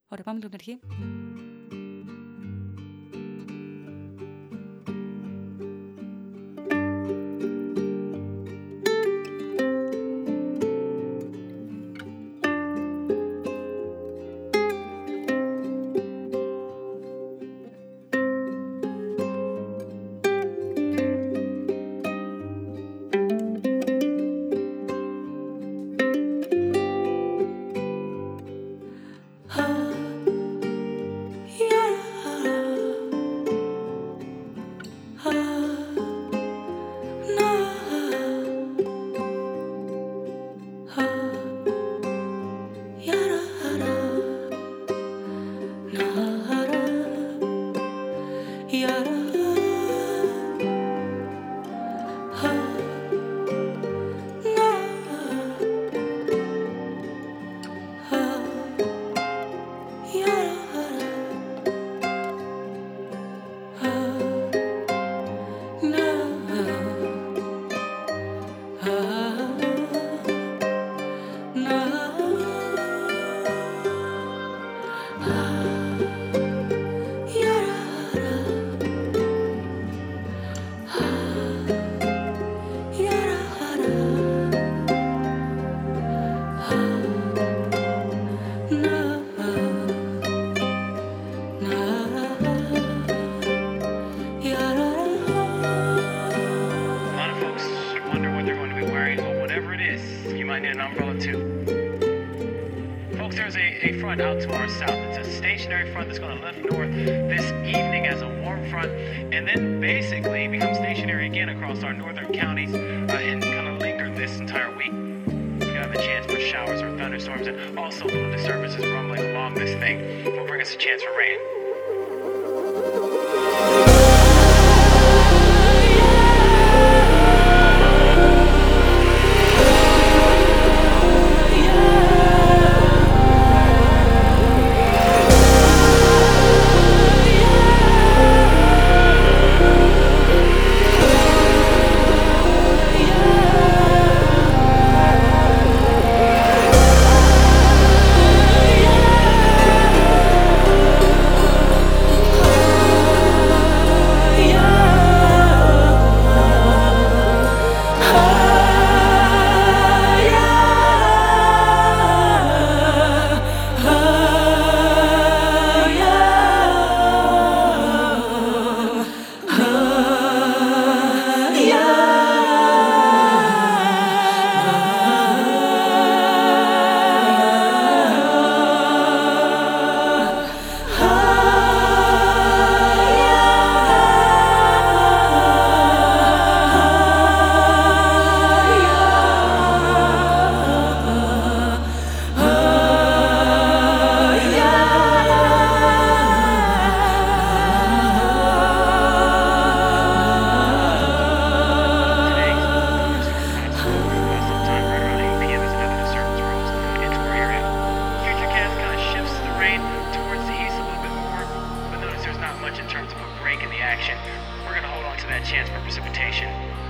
Ora, vamos lugnar aquí. Out to our south. It's a stationary front that's going to lift north this evening as a warm front and then basically become stationary again across our northern counties and kind of linger this entire week. You have a chance for showers or thunderstorms, and also little disturbances rumbling along this thing will bring us a chance for rain. In terms of a break in the action, we're going to hold on to that chance for precipitation